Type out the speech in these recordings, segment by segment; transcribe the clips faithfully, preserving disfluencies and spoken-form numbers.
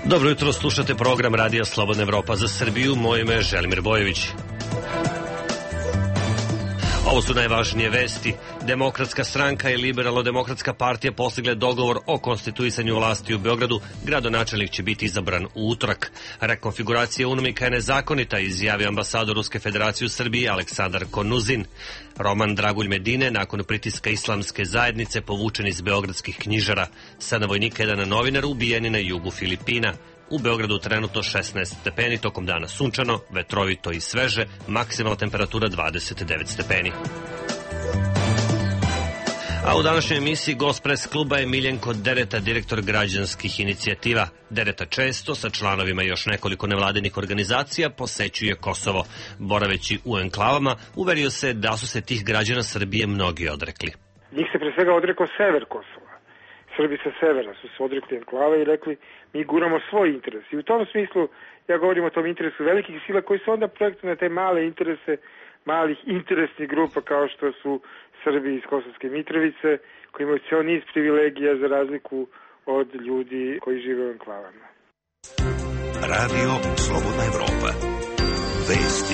Dobro jutro, slušate program Radija Slobodna Evropa za Srbiju. Moje ime je Želimir Bojović. Ovo su najvažnije vesti. Demokratska stranka i Liberalno-demokratska partija postigle dogovor o konstituisanju vlasti u Beogradu. Gradonačelnik će biti izabran u utorak. Rekonfiguracija UNMIK je nezakonita, izjavio ambasador Ruske federacije u Srbiji Aleksandar Konuzin. Roman Dragulj Medine, nakon pritiska islamske zajednice, povučen iz beogradskih knjižara. Sedam vojnika, jedan novinar ubijeni na jugu Filipina. U Beogradu trenutno šesnaest stepeni, tokom dana sunčano, vetrovito i sveže, maksimalna temperatura dvadeset devet stepeni. A u današnjoj emisiji gost pres kluba je Miljenko Dereta, direktor građanskih inicijativa. Dereta često sa članovima još nekoliko nevladinih organizacija posećuje Kosovo. Boraveći u enklavama, uverio se da su se tih građana Srbije mnogi odrekli. Njih se pre svega odrekao sever Kosova. Srbi sa severa su se odrekli enklave i rekli mi guramo svoj interes. I u tom smislu ja govorim o tom interesu velikih sila koji se onda projektuju na te male interese malih interesnih grupa kao što su Srbi iz Kosovske Mitrovice koji imaju cijel niz privilegija za razliku od ljudi koji žive u enklavama. Radio Slobodna Evropa. Vesti.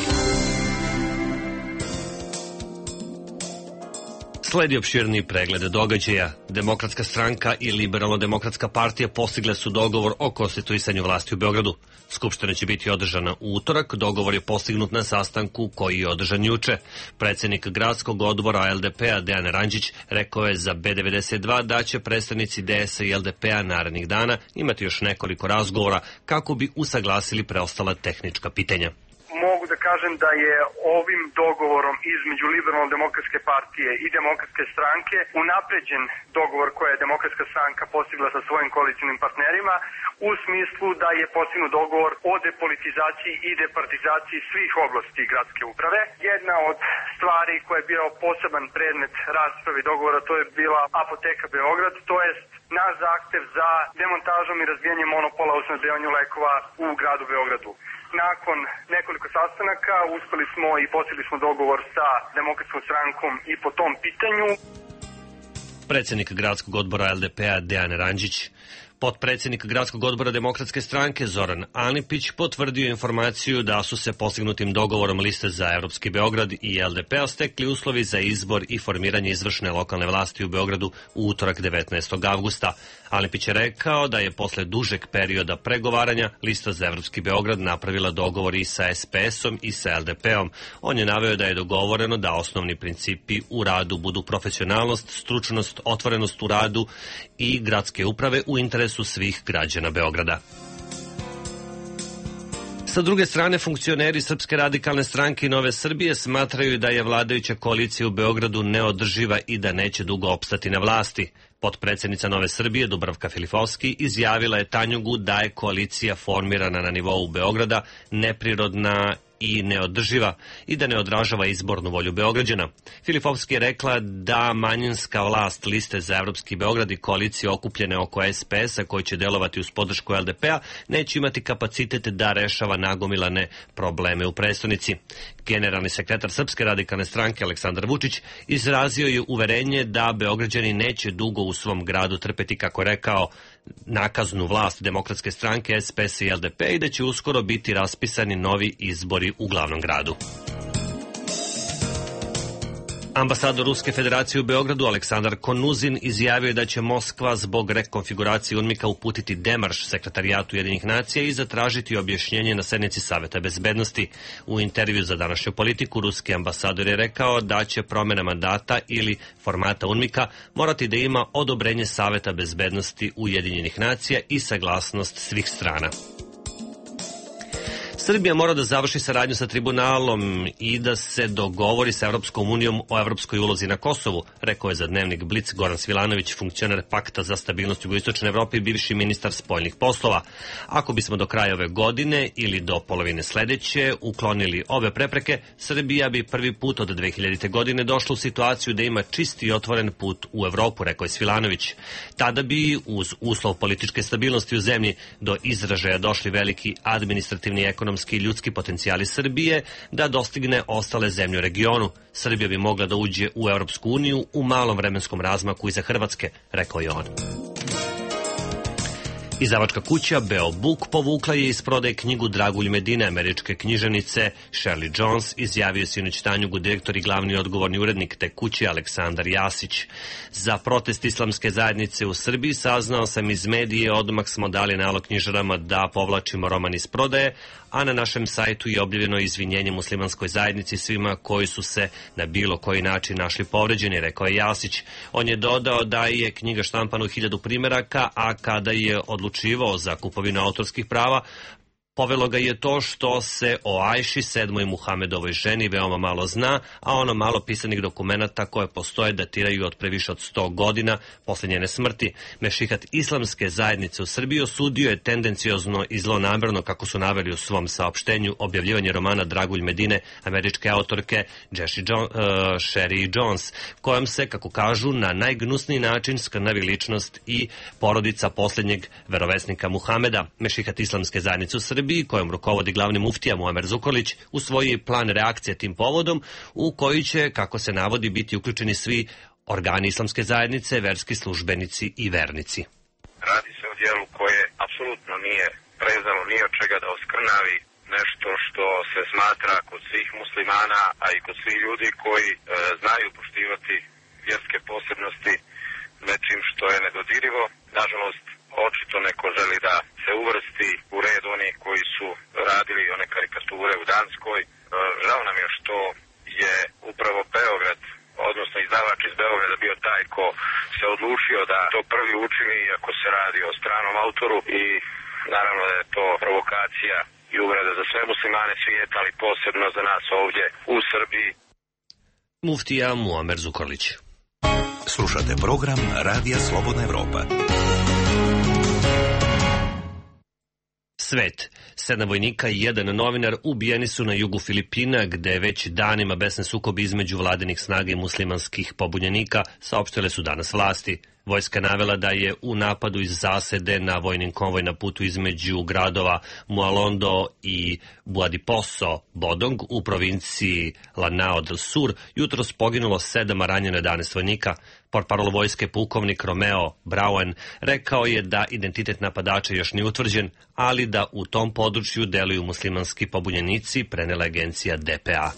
Sledi opširni pregled događaja. Demokratska stranka i Liberalno-demokratska partija postigle su dogovor o konstituisanju vlasti u Beogradu. Skupština će biti održana u utorak, dogovor je postignut na sastanku koji je održan juče. Predsjednik gradskog odbora L D P-a Dejan Ranđić rekao je za B devedeset dva da će predstavnici D S-a i L D P-a narednih dana imati još nekoliko razgovora kako bi usaglasili preostala tehnička pitanja. Mogu da kažem da je ovim dogovorom između Liberalno-demokratske partije i Demokratske stranke unapređen dogovor koje je Demokratska stranka postigla sa svojim koalicijnim partnerima u smislu da je postignut dogovor o depolitizaciji i departizaciji svih oblasti gradske uprave. Jedna od stvari koja je bio poseban predmet rasprave i dogovora, to je bila Apoteka Beograd, to jest naš zahtev za demontažom i razbijanjem monopola u snabdevanju lekova u gradu Beogradu. Nakon nekoliko sastanaka uspeli smo i postigli smo dogovor sa Demokratskom strankom i po tom pitanju. Predsjednik gradskog odbora L D P-a Dejan Ranđić. Potpredsjednik gradskog odbora Demokratske stranke Zoran Anipić potvrdio informaciju da su se postignutim dogovorom liste za Evropski Beograd i L D P-a stekli uslovi za izbor i formiranje izvršne lokalne vlasti u Beogradu u utorak devetnaestog avgusta. Anipić je rekao da je posle dužeg perioda pregovaranja lista za Evropski Beograd napravila dogovor i sa S P S-om i sa L D P-om. On je naveo da je dogovoreno da osnovni principi u radu budu profesionalnost, stručnost, otvorenost u radu i gradske uprave u interesu svih građana Beograda. Sa druge strane, funkcioneri Srpske radikalne stranke i Nove Srbije smatraju da je vladajuća koalicija u Beogradu neodrživa i da neće dugo opstati na vlasti. Potpredsjednica Nove Srbije Dubravka Filipovski izjavila je Tanjugu da je koalicija formirana na nivou Beograda neprirodna i neodrživa i da ne odražava izbornu volju Beograđana. Filipovski je rekla da manjinska vlast liste za Evropski Beograd i koalicije okupljene oko S P S-a koji će delovati uz podršku L D P-a neće imati kapacitet da rešava nagomilane probleme u prestonici. Generalni sekretar Srpske radikalne stranke Aleksandar Vučić izrazio je uverenje da Beograđani neće dugo u svom gradu trpeti, kako je rekao, nakaznu vlast Demokratske stranke, S P S i L D P i da će uskoro biti raspisani novi izbori u glavnom gradu. Ambasador Ruske federacije u Beogradu Aleksandar Konuzin izjavio je da će Moskva zbog rekonfiguracije UNMIK-a uputiti demarš Sekretarijatu Ujedinjenih nacija i zatražiti objašnjenje na sednici Saveta bezbednosti. U intervju za današnju politiku ruski ambasador je rekao da će promjena mandata ili formata UNMIK-a morati da ima odobrenje Saveta bezbednosti Ujedinjenih nacija i saglasnost svih strana. Srbija mora da završi saradnju sa tribunalom i da se dogovori sa Evropskom unijom o evropskoj ulozi na Kosovu, rekao je za dnevnik Blic Goran Svilanović, funkcioner Pakta za stabilnost jugoistočne Evrope i bivši ministar spoljnih poslova. Ako bismo do kraja ove godine ili do polovine sledeće uklonili ove prepreke, Srbija bi prvi put od dve hiljadite. godine došla u situaciju da ima čist i otvoren put u Evropu, rekao je Svilanović. Tada bi uz uslov političke stabilnosti u zemlji do izražaja došli veliki administrativni i ekonomski i ljudski potencijali Srbije da dostigne ostale zemlje u regionu. Srbija bi mogla da uđe u Evropsku uniju u malom vremenskom razmaku iza Hrvatske, rekao je on. Izdavačka kuća Beo Book povukla je iz prodaje knjigu Dragulj Medine američke književnice Shirley Jones, izjavio sinoć Tanjugu direktor i glavni odgovorni urednik te kuće Aleksandar Jasić. Za protest islamske zajednice u Srbiji saznao sam iz medije, odmah smo dali nalog knjižarama da povlačimo roman iz prodaje, a na našem sajtu je objavljeno izvinjenje muslimanskoj zajednici svima koji su se na bilo koji način našli povređeni, rekao je Jasić. On je dodao da je knjiga štampana u hiljadu primeraka, a kada je odlučivao za kupovinu autorskih prava, povelo ga je to što se o Ajši, sedmoj Muhamedovoj ženi, veoma malo zna, a ono malo pisanih dokumenata koje postoje datiraju od previše od sto godina posle njene smrti. Mešihat islamske zajednice u Srbiji osudio je tendenciozno i zlonamerno, kako su naveli u svom saopštenju, objavljivanje romana Dragulj Medine američke autorke Shirley Jones, kojom se, kako kažu, na najgnusniji način skrnavi ličnost i porodica posljednjeg verovesnika Muhameda. Mešihat islamske zajednice u Srbiji, kojom rukovodi glavni muftija Muamer Zukorlić, usvoji plan reakcije tim povodom, u koji će, kako se navodi, biti uključeni svi organi islamske zajednice, verski službenici i vernici. Radi se o dijelu koje apsolutno nije prezalo ni od čega da oskrnavi nešto što se smatra kod svih muslimana, a i kod svih ljudi koji e, znaju poštivati vjerske posebnosti nečim što je nedodirivo. Nažalost, očito neko želi da se uvrsti u red oni koji su radili one karikature u Danskoj. E, žao nam je što je upravo Beograd, odnosno izdavač iz Beograda, bio taj ko se odlučio da to prvi učini, iako se radi o stranom autoru, i naravno da je to provokacija i uvreda za sve muslimane svijeta, ali posebno za nas ovdje u Srbiji. Muftija Muamer Zukorlić. Slušate program Radija Slobodna Evropa. Svet. Sedam vojnika i jedan novinar ubijeni su na jugu Filipina, gde već danima besne sukobi između vladinih snaga i muslimanskih pobunjenika, saopštile su danas vlasti. Vojska navela da je u napadu iz zasede na vojnim konvoj na putu između gradova Mualondo i Buadiposo Bodong u provinciji Lanao del Sur jutros poginulo sedam, a ranjeno jedanaest vojnika. Portparol vojske pukovnik Romeo Brauen rekao je da identitet napadača još nije utvrđen, ali da u tom području deluju muslimanski pobunjenici, prenela agencija D P A.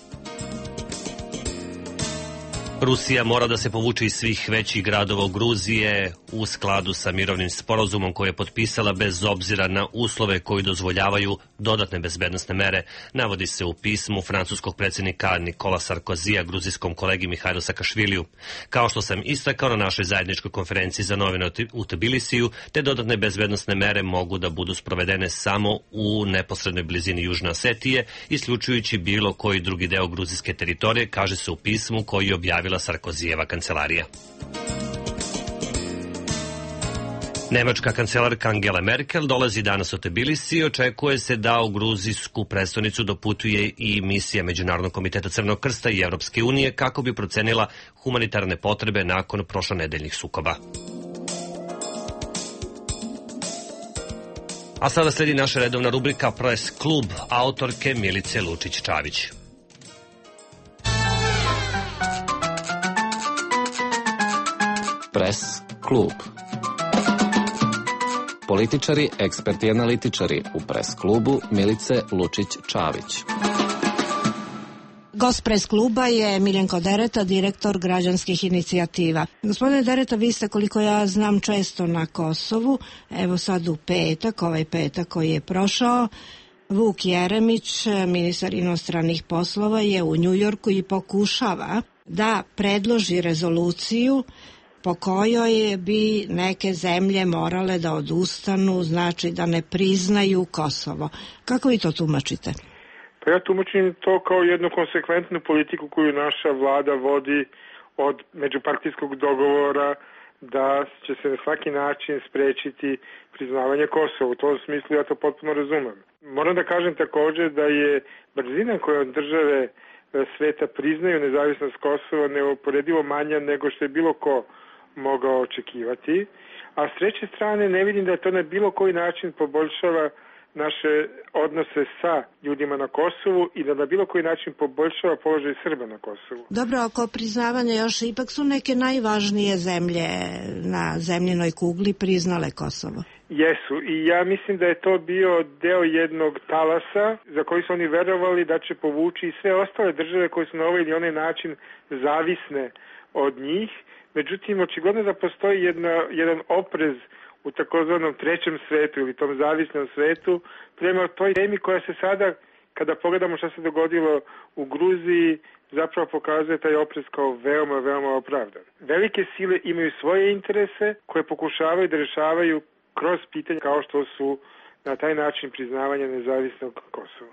Rusija mora da se povuče iz svih većih gradova u Gruzije u skladu sa mirovnim sporazumom koje je potpisala bez obzira na uslove koji dozvoljavaju dodatne bezbednosne mere, navodi se u pismu francuskog predsjednika Nikola Sarkozija gruzijskom kolegi Mihajlu Sakašviliju. Kao što sam istakao na našoj zajedničkoj konferenciji za novine u Tbilisiju, te dodatne bezbednosne mere mogu da budu sprovedene samo u neposrednoj blizini Južne Osetije, isključujući bilo koji drugi deo gruzijske teritorije, kaže se u pismu koji je objavila Sarkozijeva kancelarija. Nemačka kancelarka Angela Merkel dolazi danas u Tbilisi i očekuje se da u gruzijsku prestonicu doputuje i misija Međunarodnog komiteta Crvenog krsta i Evropske unije kako bi procenila humanitarne potrebe nakon prošlonedeljnih sukoba. A sada sledi naša redovna rubrika Press klub autorke Milice Lučić-Čavić. Press klub. Političari, eksperti i analitičari u Press klubu Milice Lučić-Čavić. Gost Press kluba je Miljenko Dereta, direktor građanskih inicijativa. Gospodine Dereta, vi ste, koliko ja znam, često na Kosovu. Evo sad u petak, ovaj petak koji je prošao, Vuk Jeremić, ministar inostranih poslova, je u Njujorku i pokušava da predloži rezoluciju po kojoj bi neke zemlje morale da odustanu, znači da ne priznaju Kosovo. Kako vi to tumačite? Pa ja tumačim to kao jednu konsekventnu politiku koju naša vlada vodi od međupartijskog dogovora da će se na svaki način sprečiti priznavanje Kosova. U tom smislu ja to potpuno razumem. Moram da kažem također da je brzina kojom države sveta priznaju nezavisnost Kosova neuporedivo manja nego što je bilo ko mogao očekivati, a s treće strane ne vidim da to na bilo koji način poboljšava naše odnose sa ljudima na Kosovu i da na bilo koji način poboljšava položaj Srba na Kosovu. Dobro, oko priznavanja još ipak su neke najvažnije zemlje na zemljinoj kugli priznale Kosovo. Jesu i ja mislim da je to bio deo jednog talasa za koji su oni verovali da će povući i sve ostale države koje su na ovaj ili onaj način zavisne od njih. Međutim, očigledno da postoji jedna, jedan oprez u takozvanom trećem svetu ili tom zavisnom svetu prema toj temi koja se sada, kada pogledamo šta se dogodilo u Gruziji, zapravo pokazuje taj oprez kao veoma, veoma opravdan. Velike sile imaju svoje interese koje pokušavaju da rešavaju kroz pitanja kao što su na taj način priznavanja nezavisnog Kosova.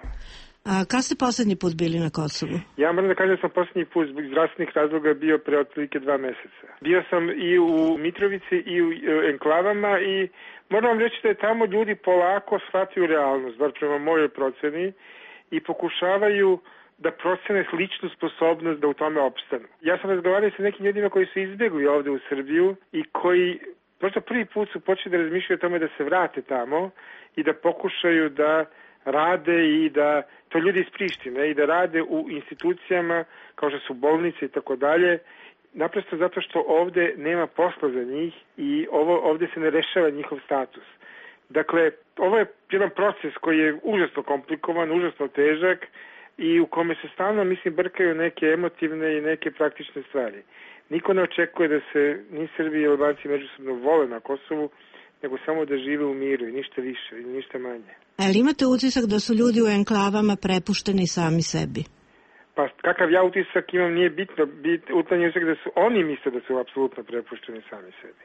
A kad ste poslednji put bili na Kosovu? Ja moram da kažem da sam poslednji put zbog zdravstvenih razloga bio pre otprilike dva meseca. Bio sam i u Mitrovici i u enklavama i moram vam reći da je tamo ljudi polako shvataju realnost, bar prema mojoj proceni, i pokušavaju da procene ličnu sposobnost da u tome opstanu. Ja sam razgovarao sa nekim ljudima koji su izbjegli ovde u Srbiju i koji možda prvi put su počeli da razmišljaju o tome da se vrate tamo i da pokušaju da rade i da, to ljudi iz Prištine, i da rade u institucijama kao što su bolnice i tako dalje, naprosto zato što ovde nema posla za njih i ovo, ovde se ne rešava njihov status. Dakle, ovo je jedan proces koji je užasno komplikovan, užasno težak i u kome se stalno, mislim, brkaju neke emotivne i neke praktične stvari. Niko ne očekuje da se ni Srbi i Albanci međusobno vole na Kosovu, nego samo da žive u miru i ništa više i ništa manje. Ali imate utisak da su ljudi u enklavama prepušteni sami sebi? Pa kakav ja utisak imam nije bitno, bit, utanji utisak da su oni misle da su apsolutno prepušteni sami sebi.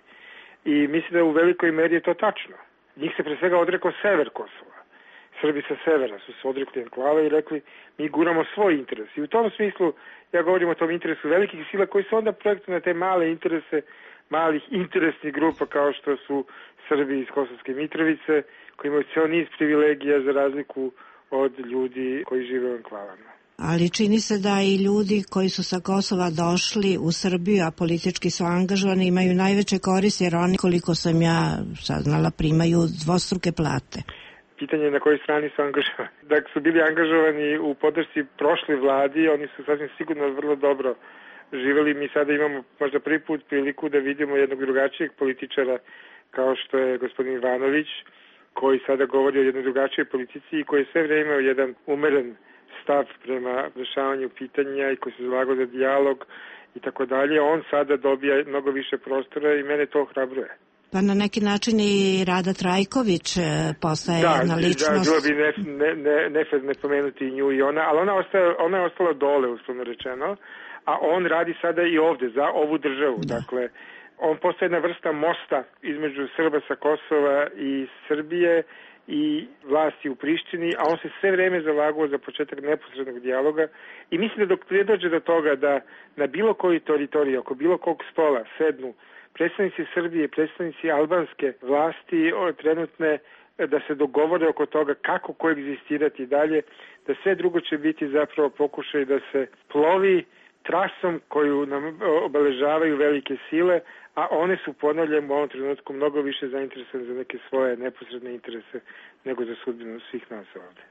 I mislim da u velikoj meri je to tačno. Njih se pre svega odrekao sever Kosova. Srbi sa severa su se odrekli enklava i rekli mi guramo svoj interes. I u tom smislu ja govorim o tom interesu velikih sila koji su onda projektuju na te male interese malih interesnih grupa kao što su Srbi iz Kosovske Mitrovice koji imaju ceo niz privilegija za razliku od ljudi koji žive u enklavama. Ali čini se da i ljudi koji su sa Kosova došli u Srbiju, a politički su angažovani, imaju najveće koristi jer oni, koliko sam ja saznala, primaju dvostruke plate. Pitanje je na kojoj strani su angažovani. Dakle, su bili angažovani u podršci prošle vladi, oni su sasvim sigurno vrlo dobro živeli. Mi sada imamo možda prvi put priliku da vidimo jednog drugačijeg političara kao što je gospodin Ivanović, koji sada govori o jednoj drugačijoj politici i koji je sve vreme imao jedan umeren stav prema rešavanju pitanja i koji se zalagao za dijalog i tako dalje. On sada dobija mnogo više prostora i mene to ohrabruje. Pa na neki način i Rada Trajković postaje da, jedna ličnost. Da, bilo bi ne, ne, ne, ne, ne pomenuti i nju i ona, ali ona, ostaje, ona je ostala dole, uslovno rečeno, a on radi sada i ovde, za ovu državu. Da. Dakle, on postaje jedna vrsta mosta između Srba sa Kosova i Srbije i vlasti u Prištini, a on se sve vreme zalagao za početak neposrednog dijaloga i mislim da dok ne dođe do toga da na bilo koji teritoriji, oko bilo kog stola sednu predstavnici Srbije i predstavnici albanske vlasti trenutne da se dogovore oko toga kako koegzistirati dalje, da sve drugo će biti zapravo pokušaj da se plovi trasom koju nam obeležavaju velike sile, a one su, ponavljam, u ovom trenutku mnogo više zainteresovane za neke svoje neposredne interese nego za sudbinu svih nas ovde.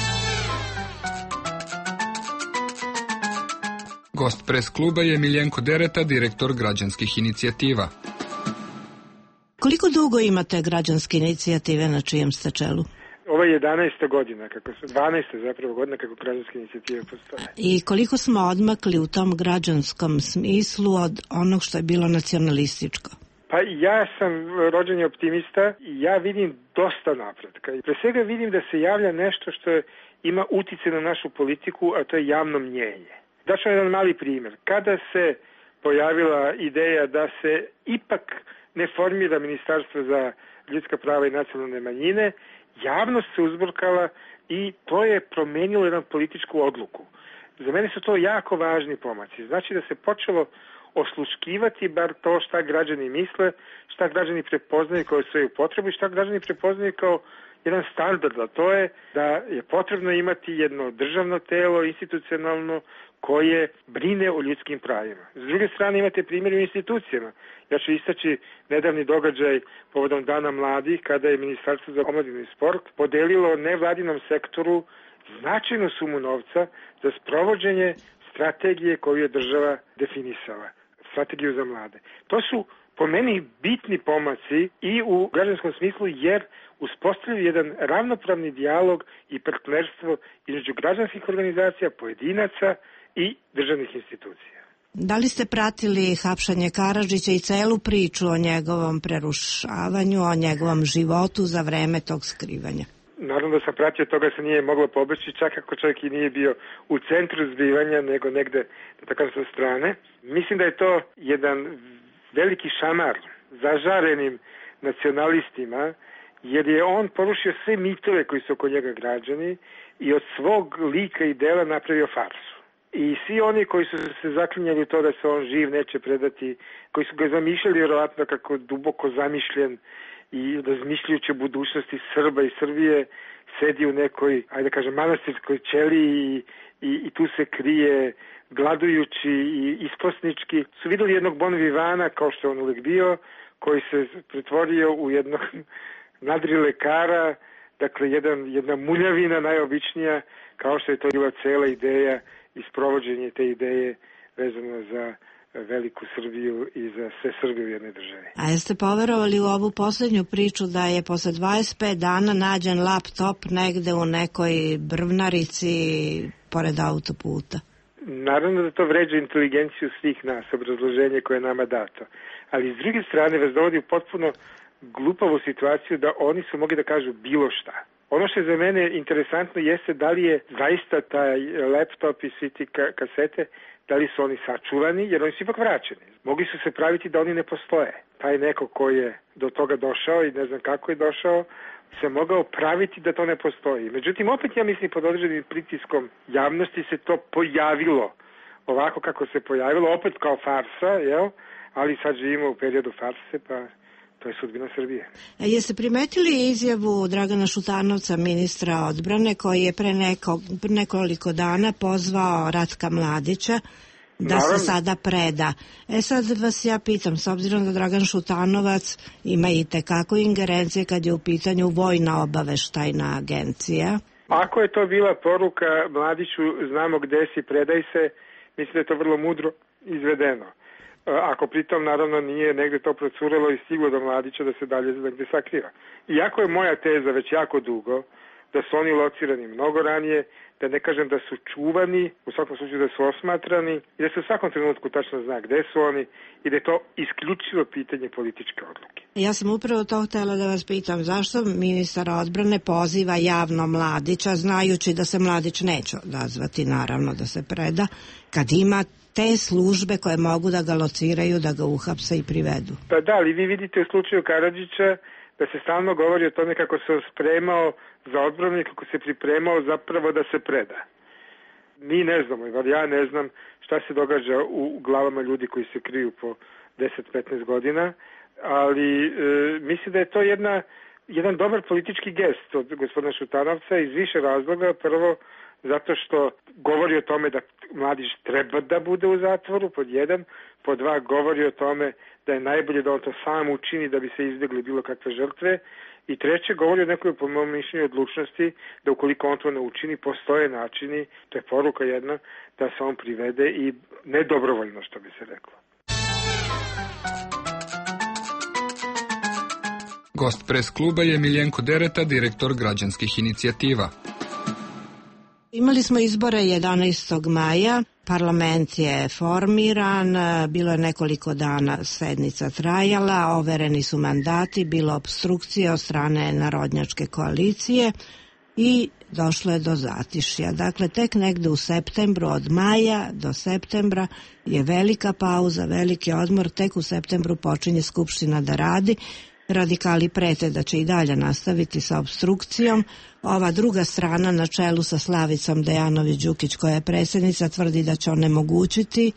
Gost pres kluba je Miljenko Dereta, direktor građanskih inicijativa. Koliko dugo imate građanske inicijative na čijem ste čelu? Ovo je jedanaesta godina, kako se, dvanaesta zapravo godina kako građanske inicijative postoje. I koliko smo odmakli u tom građanskom smislu od onog što je bilo nacionalističko? Pa ja sam rođeni optimista i ja vidim dosta napretka. Pre svega vidim da se javlja nešto što ima utice na našu politiku, a to je javno mnjenje. Daću jedan mali primjer. Kada se pojavila ideja da se ipak ne formira Ministarstvo za ljudska prava i nacionalne manjine, javnost se uzburkala i to je promenilo jednu političku odluku. Za mene su to jako važni pomaci. Znači da se počelo osluškivati bar to šta građani misle, šta građani prepoznaju kao svoju potrebu i šta građani prepoznaju kao jedan standard, a to je da je potrebno imati jedno državno telo, institucionalno, koje brine o ljudskim pravima. S druge strane imate primjer u institucijama. Ja ću istaći nedavni događaj povodom Dana mladih, kada je Ministarstvo za omladinu i sport podelilo nevladinom sektoru značajnu sumu novca za sprovođenje strategije koju je država definisala, strategiju za mlade. To su po meni bitni pomaci i u građanskom smislu, jer uspostavljaju jedan ravnopravni dijalog i partnerstvo između građanskih organizacija, pojedinaca i državnih institucija. Da li ste pratili hapšanje Karadžića i celu priču o njegovom prerušavanju, o njegovom životu za vreme tog skrivanja? Naravno da sam pratio, toga se nije moglo pobeći, čak ako čovjek i nije bio u centru zbivanja, nego negde, da tako sa strane. Mislim da je to jedan veliki šamar zažarenim nacionalistima, jer je on porušio sve mitove koji su oko njega građani i od svog lika i dela napravio farsu. I svi oni koji su se zaklinjali u to da se on živ neće predati, koji su ga zamišljali vjerovatno kako duboko zamišljen i razmišljajući o budućnosti Srba i Srbije, sedi u nekoj, ajde da kažem, manastirskoj ćeliji i, i, i tu se krije, gladujući i isposnički, su vidjeli jednog Bon Vivana, kao što je on uvijek bio, koji se pretvorio u jednog nadrilekara, dakle jedan, jedna muljavina najobičnija, kao što je to bila cela ideja i sprovođenje te ideje vezano za veliku Srbiju i za sve Srbije u jednoj državi. A jeste poverovali u ovu posljednju priču da je posle dvadeset pet dana nađen laptop negde u nekoj brvnarici pored autoputa? Naravno da to vređa inteligenciju svih nas, obrazloženje koje je nama dato. Ali s druge strane vas dovodi u potpuno glupavu situaciju da oni su mogli da kažu bilo šta. Ono što je za mene interesantno jeste da li je zaista taj laptop i svi ti kasete, da li su oni sačuvani, jer oni su ipak vraćeni. Mogli su se praviti da oni ne postoje. Taj neko ko je do toga došao i ne znam kako je došao, se mogao praviti da to ne postoji. Međutim, opet ja mislim pod određenim pritiskom javnosti se to pojavilo ovako kako se pojavilo, opet kao farsa, jel? Ali sad živimo u periodu farse, pa to je sudbina Srbije. A jeste primetili izjavu Dragana Šutanovca, ministra odbrane, koji je pre neko, nekoliko dana pozvao Ratka Mladića da Naravno. se sada preda. E sad vas ja pitam, s obzirom da Dragan Šutanovac ima i tekako ingerencije kad je u pitanju vojna obaveštajna agencija. Ako je to bila poruka Mladiću, znamo gde si, predaj se, mislim da je to vrlo mudro izvedeno. Ako pritom naravno nije negde to procurelo i stiglo do Mladića da se dalje negde sakriva. Iako je moja teza već jako dugo da su oni locirani mnogo ranije, da ne kažem da su čuvani, u svakom slučaju da su osmatrani i da se u svakom trenutku tačno zna gde su oni i da je to isključivo pitanje političke odluke. Ja sam upravo to htjela da vas pitam, zašto ministar odbrane poziva javno Mladića, znajući da se Mladić neće odazvati, naravno da se preda, kad ima te službe koje mogu da ga lociraju, da ga uhapse i privedu. Pa da, ali vi vidite u slučaju Karadžića da se stalno govori o tome kako se spremao za odbranu i kako se pripremao zapravo da se preda. Mi ne znamo, ali ja ne znam šta se događa u glavama ljudi koji se kriju po deset do petnaest godina, ali e, mislim da je to jedna, jedan dobar politički gest od gospodina Šutanovca iz više razloga. Prvo, zato što govori o tome da Mladić treba da bude u zatvoru, pod jedan, pod dva govori o tome da je najbolje da on to sam učini da bi se izbjegli bilo kakve žrtve i treće govori o nekoj, po mojom mišljenju, odlučnosti da ukoliko on to ne učini, postoje načini, to je poruka jedna, da se on privede i nedobrovoljno, što bi se reklo. Gost pres kluba je Miljenko Dereta, direktor građanskih inicijativa. Imali smo izbore jedanaestog maja, parlament je formiran, bilo je nekoliko dana sednica trajala, overeni su mandati, bilo opstrukcije od strane Narodnjačke koalicije i došlo je do zatišja. Dakle, tek negde u septembru, od maja do septembra je velika pauza, veliki odmor, tek u septembru počinje Skupština da radi. Radikali prete da će i dalje nastaviti sa opstrukcijom. Ova druga strana na čelu sa Slavicom Dejanović Đukić, koja je predsjednica, tvrdi da će onemogućiti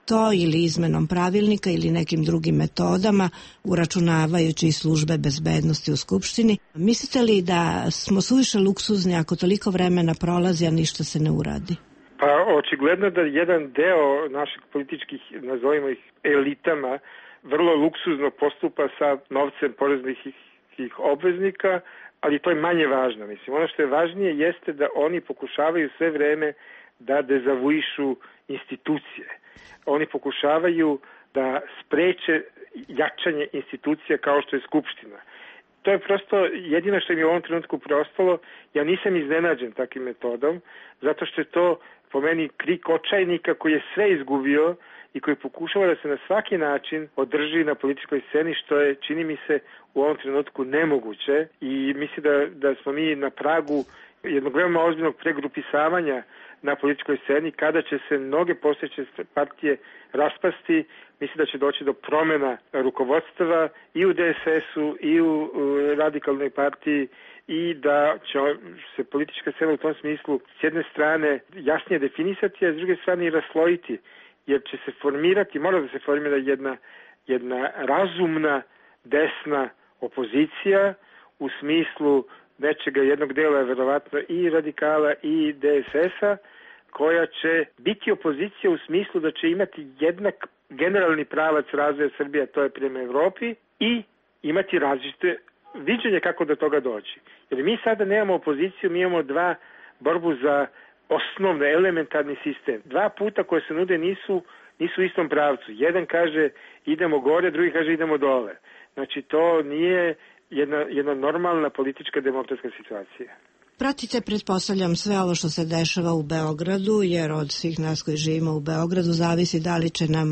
to ili izmenom pravilnika ili nekim drugim metodama, uračunavajući i službe bezbednosti u Skupštini. Mislite li da smo suviše luksuzni ako toliko vremena prolazi, a ništa se ne uradi? Pa očigledno da jedan deo naših političkih, nazovimo ih elitama, vrlo luksuzno postupa sa novcem poreznih obveznika, ali to je manje važno. Mislim, ono što je važnije jeste da oni pokušavaju sve vreme da dezavuišu institucije. Oni pokušavaju da spreče jačanje institucija kao što je Skupština. To je prosto jedino što im je u ovom trenutku preostalo. Ja nisam iznenađen takvim metodom, zato što je to po meni krik očajnika koji je sve izgubio i koji pokušava da se na svaki način održi na političkoj sceni, što je, čini mi se, u ovom trenutku nemoguće. I mislim da, da smo mi na pragu jednog veoma ozbiljnog pregrupisavanja na političkoj sceni, kada će se mnoge postojeće partije raspasti. Mislim da će doći do promjena rukovodstva i u D S S-u i u radikalnoj partiji i da će se politička scena u tom smislu s jedne strane jasnije definisati, a s druge strane i raslojiti, jer će se formirati, mora da se formira jedna, jedna razumna desna opozicija u smislu nečega jednog dela, verovatno i radikala i D S S-a, koja će biti opozicija u smislu da će imati jednak generalni pravac razvoja Srbije, to je prema Evropi, i imati različite viđenje kako do toga doći. Jer mi sada nemamo opoziciju, mi imamo dva borbu za osnovni, elementarni sistem. Dva puta koje se nude nisu, nisu u istom pravcu. Jedan kaže idemo gore, drugi kaže idemo dole. Znači to nije jedna, jedna normalna politička demokratska situacija. Pratite, pretpostavljam, sve ovo što se dešava u Beogradu, jer od svih nas koji živimo u Beogradu zavisi da li će nam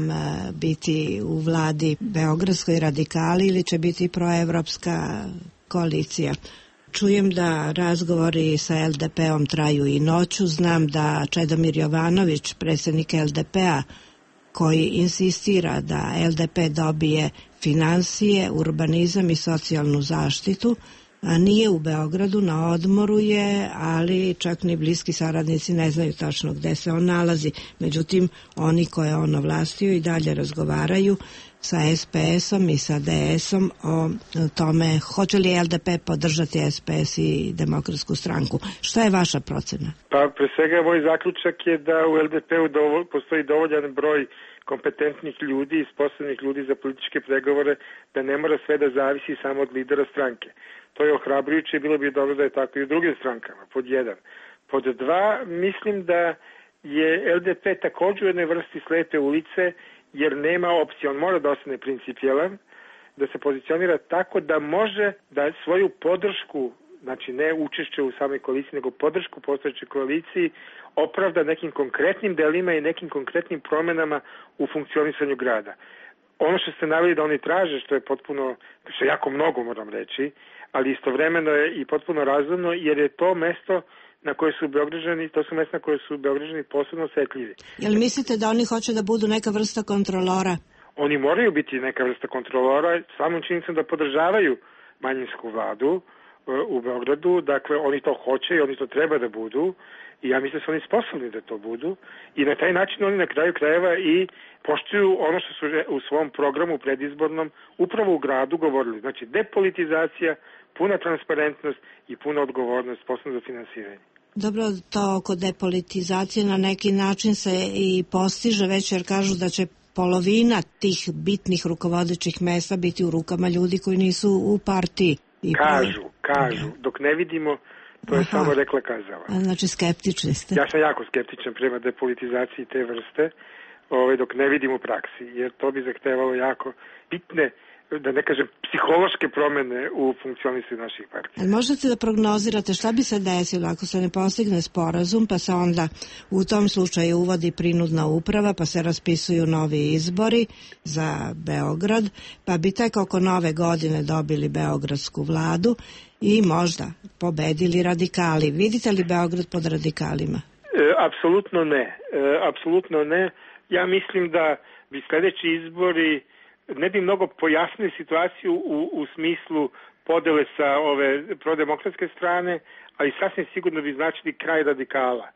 biti u vladi beogradskoj radikali ili će biti proevropska koalicija. Čujem da razgovori sa L D P-om traju i noću. Znam da Čedomir Jovanović, predsjednik L D P-a, koji insistira da L D P dobije finansije, urbanizam i socijalnu zaštitu, a nije u Beogradu, na odmoru je, ali čak ni bliski saradnici ne znaju tačno gde se on nalazi. Međutim, oni koje on ovlastio i dalje razgovaraju sa S P S-om i sa D S-om o tome hoće li L D P podržati S P S i Demokratsku stranku. Šta je vaša procena? Pa pre svega moj zaključak je da u L D P-u dovo, postoji dovoljan broj kompetentnih ljudi i sposobnih ljudi za političke pregovore, da ne mora sve da zavisi samo od lidera stranke. To je ohrabrujuće i bilo bi dobro da je tako i u drugim strankama, pod jedan. Pod dva, mislim da je L D P također u jednoj vrsti slepe ulice, jer nema opcije. On mora da ostane principijelan, da se pozicionira tako da može da svoju podršku, znači ne učešće u samoj koaliciji, nego podršku postojećoj koaliciji, opravda nekim konkretnim delima i nekim konkretnim promenama u funkcionisanju grada. Ono što ste naveli da oni traže, što je potpuno, što je jako mnogo, moram reći, ali istovremeno je i potpuno razumno, jer je to mesto na koje su Beograđani, to su mesta na koje su Beograđani posebno osetljivi. Jel mislite da oni hoće da budu neka vrsta kontrolora? Oni moraju biti neka vrsta kontrolora, samom činjenicom da podržavaju manjinsku vladu u Beogradu, dakle oni to hoće i oni to treba da budu, i ja mislim da su oni sposobni da to budu, i na taj način oni na kraju krajeva i poštuju ono što su u svom programu predizbornom upravo u gradu govorili. Znači depolitizacija, puna transparentnost i puna odgovornost, posebno za finansiranje. Dobro, to oko depolitizacije na neki način se i postiže već, jer kažu da će polovina tih bitnih rukovodećih mesta biti u rukama ljudi koji nisu u partiji. I kažu, kažu, dok ne vidimo, to je Aha. samo rekla kazala. Znači skeptični ste? Ja sam jako skeptičan prema depolitizaciji te vrste, ovaj, dok ne vidim u praksi, jer to bi zahtevalo jako bitne, da ne kažem, psihološke promene u funkcionisanju naših partija. Ali možete da prognozirate šta bi se desilo ako se ne postigne sporazum, pa se onda u tom slučaju uvodi prinudna uprava, pa se raspisuju novi izbori za Beograd, pa bi tek oko nove godine dobili beogradsku vladu i možda pobedili radikali. Vidite li Beograd pod radikalima? E, apsolutno ne. E, apsolutno ne. Ja mislim da bi sledeći izbori ne bi mnogo pojasnili situaciju u, u smislu podele sa ove prodemokratske strane, ali sasvim sigurno bi značili kraj radikala.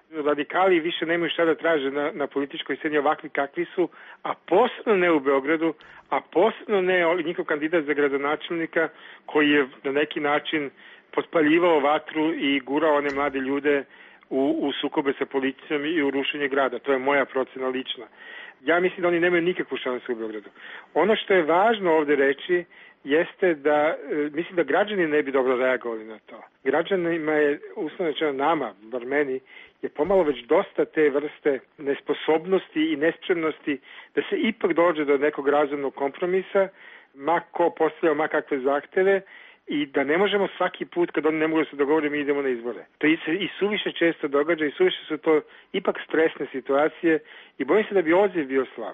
Radikali više nemaju šta da traže na, na političkoj sceni ovakvi kakvi su, a posebno ne u Beogradu, a posebno ne njihov kandidat za gradonačelnika koji je na neki način potpaljivao vatru i gurao one mlade ljude u, u sukobe sa policijom i u rušenje grada. To je moja procena lična. Ja mislim da oni nemaju nikakvu šansu u Beogradu. Ono što je važno ovde reći jeste da, mislim da građani ne bi dobro reagovali na to. Građanima je, uslovno rečeno nama, bar meni, je pomalo već dosta te vrste nesposobnosti i nespremnosti da se ipak dođe do nekog razumnog kompromisa, ma ko postavlja ma kakve zahteve, i da ne možemo svaki put kad oni ne mogu da se dogovore mi idemo na izbore. To se i suviše često događa i suviše su to ipak stresne situacije i bojim se da bi odziv bio slab.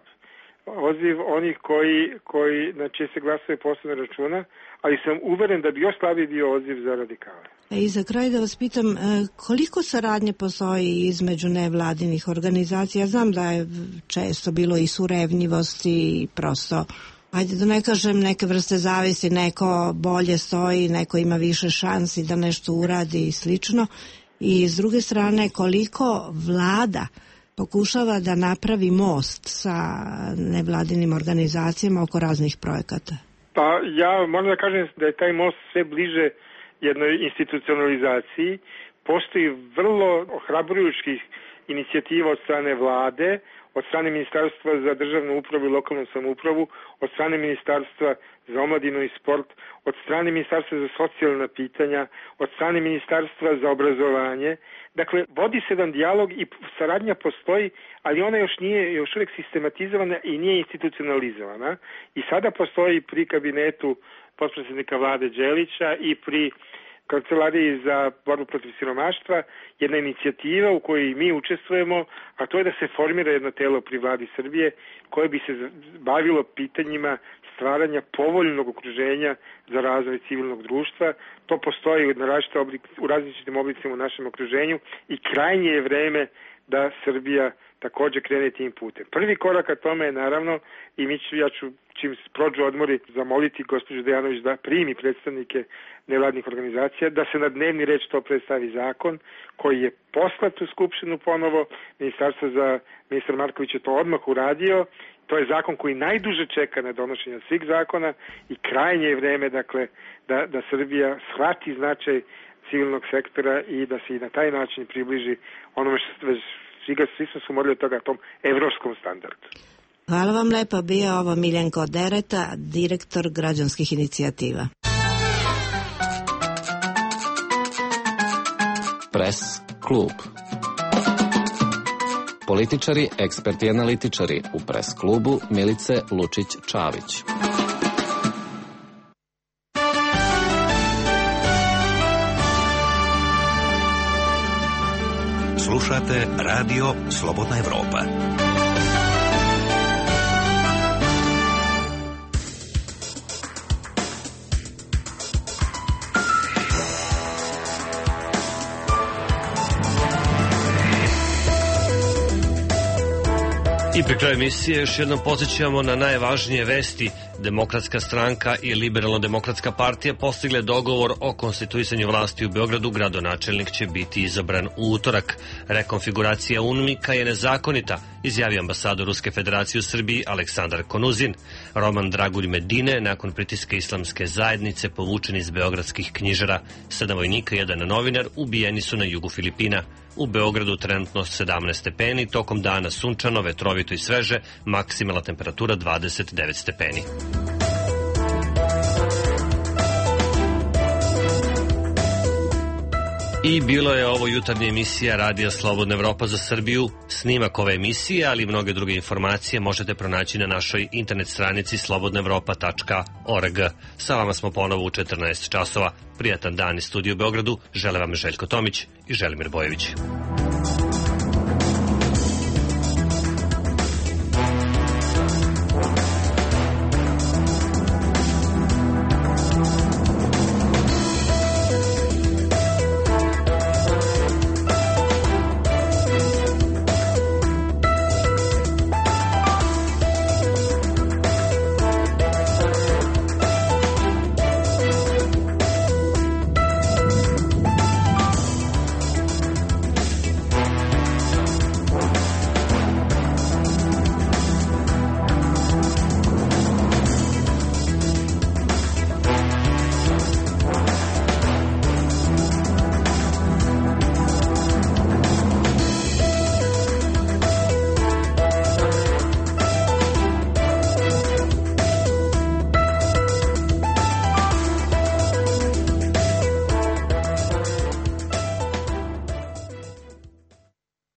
Odziv onih koji, koji na čije se glasove posebno računa, ali sam uveren da bi još slabiji bio odziv za radikale. I za kraj da vas pitam, koliko saradnje postoji između nevladinih organizacija? Ja znam da je često bilo i surevnjivosti i prosto, ajde da ne kažem neke vrste zavisi, neko bolje stoji, neko ima više šansi da nešto uradi i slično. I s druge strane, koliko vlada pokušava da napravi most sa nevladinim organizacijama oko raznih projekata? Pa ja moram da kažem da je taj most sve bliže jednoj institucionalizaciji. Postoji vrlo ohrabrujućih inicijativa od strane vlade, od strane Ministarstva za državnu upravu i lokalnu samoupravu, od strane Ministarstva za omladinu i sport, od strane Ministarstva za socijalna pitanja, od strane Ministarstva za obrazovanje. Dakle, vodi se jedan dijalog i saradnja postoji, ali ona još nije još uvijek sistematizovana i nije institucionalizovana. I sada postoji pri kabinetu potpredsjednika vlade Đelića i pri Kancelariji za borbu protiv siromaštva jedna inicijativa u kojoj mi učestvujemo, a to je da se formira jedno telo pri vladi Srbije koje bi se bavilo pitanjima stvaranja povoljnog okruženja za razvoj civilnog društva. To postoji na različite oblik, u različitim oblicima u našem okruženju i krajnje je vreme da Srbija također krene tim putem. Prvi korak ka tome je naravno, i mi ću, ja ću čim prođu odmori zamoliti gospođu Dejanović da primi predstavnike nevladnih organizacija, da se na dnevni red što predstavi zakon koji je poslat u Skupštinu ponovo. Ministarstvo za ministar Marković je to odmah uradio. To je zakon koji najduže čeka na donošenje svih zakona i krajnje je vreme dakle, da, da Srbija shvati značaj civilnog sektora i da se i na taj način približi onome što već svi, svi smo se umorili od toga, tom evropskom standardu. Hvala vam lepo, bio ovo Miljenko Dereta, direktor građanskih inicijativa. Press klub. Političari, eksperti i analitičari u Press klubu Milice Lučić-Čavić. Slušate Radio Slobodna Evropa. I pri kraju emisije još jednom podsjećamo na najvažnije vesti. Demokratska stranka i Liberalno-demokratska partija postigle dogovor o konstituisanju vlasti u Beogradu. Gradonačelnik će biti izabran u utorak. Rekonfiguracija UNMIK-a je nezakonita, izjavio ambasador Ruske federacije u Srbiji Aleksandar Konuzin. Roman Dragulj Medine nakon pritiska islamske zajednice povučen iz beogradskih knjižara. Sedam vojnika i jedan novinar ubijeni su na jugu Filipina. U Beogradu trenutno sedamnaest stepeni, tokom dana sunčano, vetrovito i sveže, maksimalna temperatura dvadeset devet stepeni. I bilo je ovo jutarnja emisija Radija Slobodna Evropa za Srbiju. Snimak ove emisije, ali i mnoge druge informacije možete pronaći na našoj internet stranici slobodna evropa tačka org. Sa vama smo ponovo u četrnaest časova. Prijatan dan iz studija u Beogradu. Žele vam Željko Tomić i Želimir Bojević.